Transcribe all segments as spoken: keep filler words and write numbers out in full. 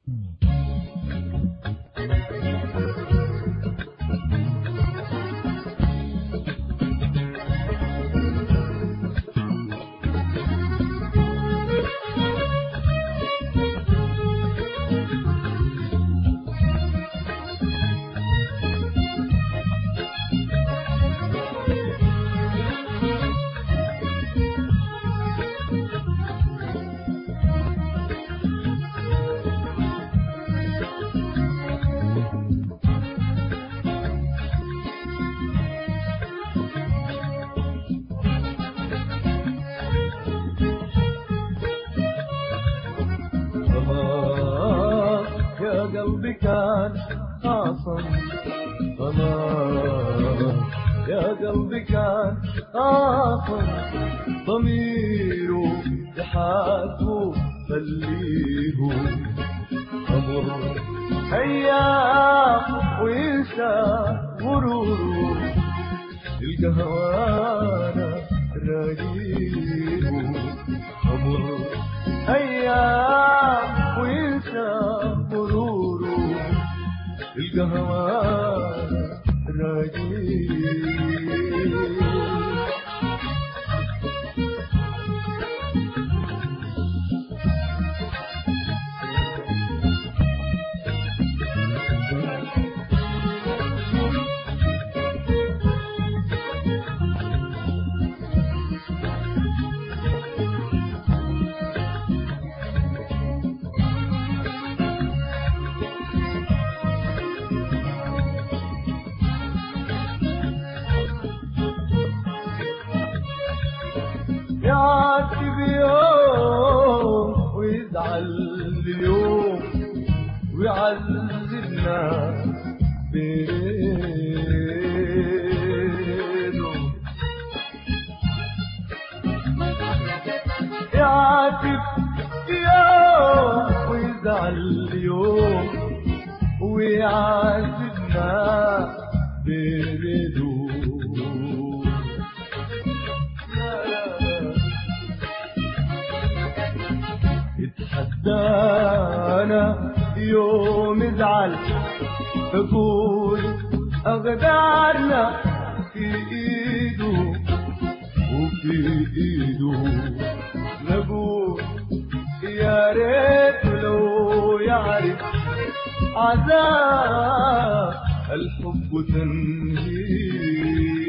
قلبي كان خاصم ضمان، يا قلبي كان خاصم ضميره يحاسبه خليه أمر أيام وينسى غروره القهوانة راجيه أمر أيام وينسى غروره القهوانة راجيه. يعاتب يوم ويزعل اليوم ويعذبنا بيده، يعاتب يوم ويزعل اليوم ويعذبنا بيده. يتحدانا يوم يزعل اقول اقدارنا في ايده وفي ايده، نقول يا ريت لو يعرف عذاب الحب تنهيده.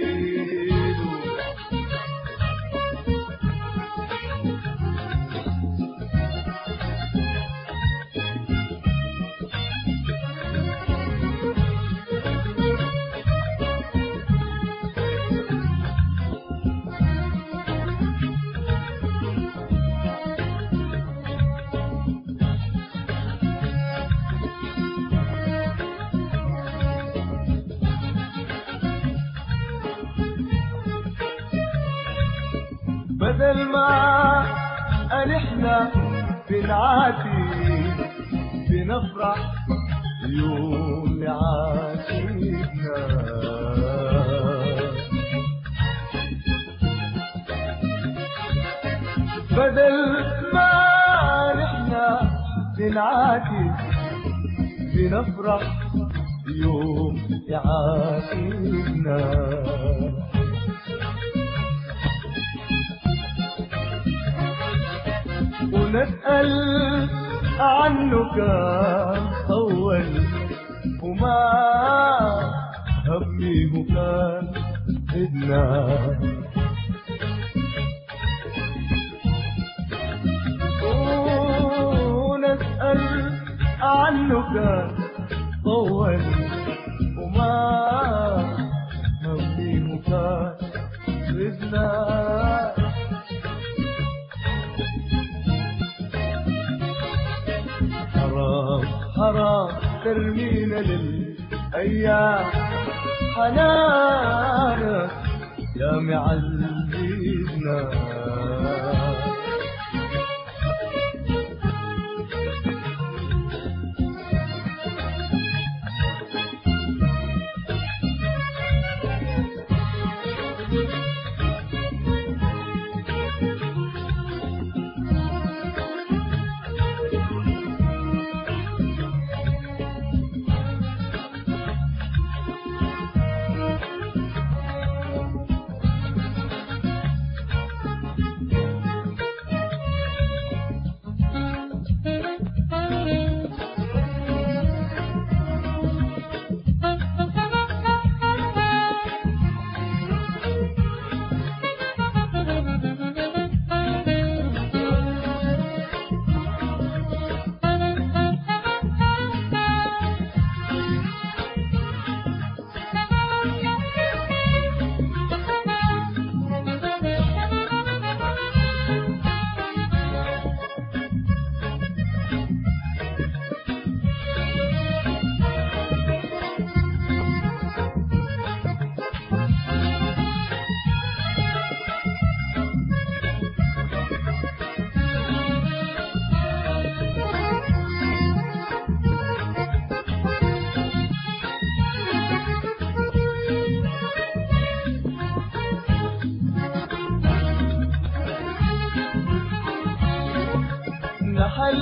بدل ما نحنا بنعاتي بنفرح يوم عاشقنا، بدل ما نحنا بنعاتي بنفرح يوم عاشقنا. ونسأل عنه كان طول وما هميه كان إدنا، ونسأل عنه كان طول وما هميه كان إدنا. حرام ترمينا للأيام حنانك يا معززنا.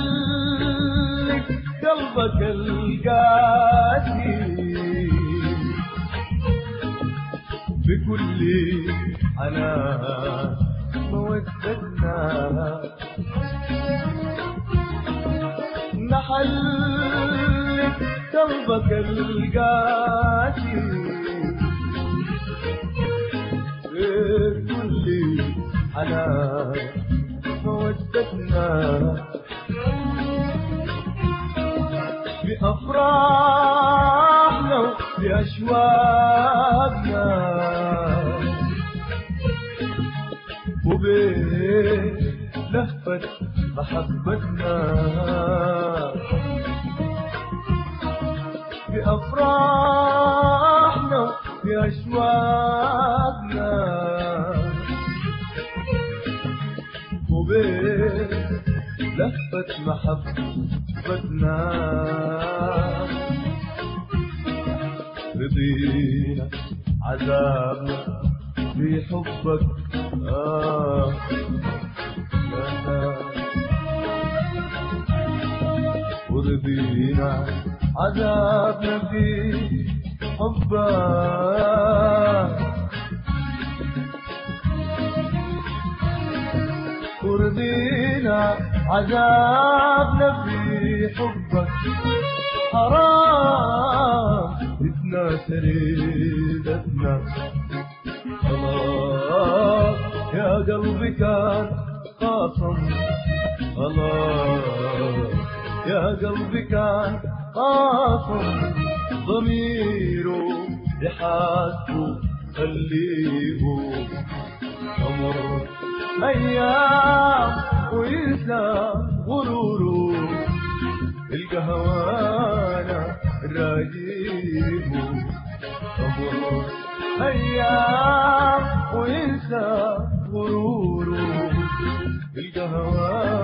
نحلك قلبك القاسي بكل حنان مودتنا، نحلك قلبك القاسي بكل حنان مودتنا، بأفراحنا وبأشواقنا وبلهفة محبتنا، بأفراحنا وبأشواقنا وبلهفة محبتنا، رضينا عذابنا في حبك آه ورضينا عذابنا في حبك، ورضينا عذابنا في حبك، حرام إثنا سريدتنا، خلاص يا قلبي كان خاصم، خلاص يا قلبي كان خاصم، ضميره يحاسبه خليه أمر أيام وينسى غروره، القهوانا راجيبه أمر أيام وينسى غروره، القهوة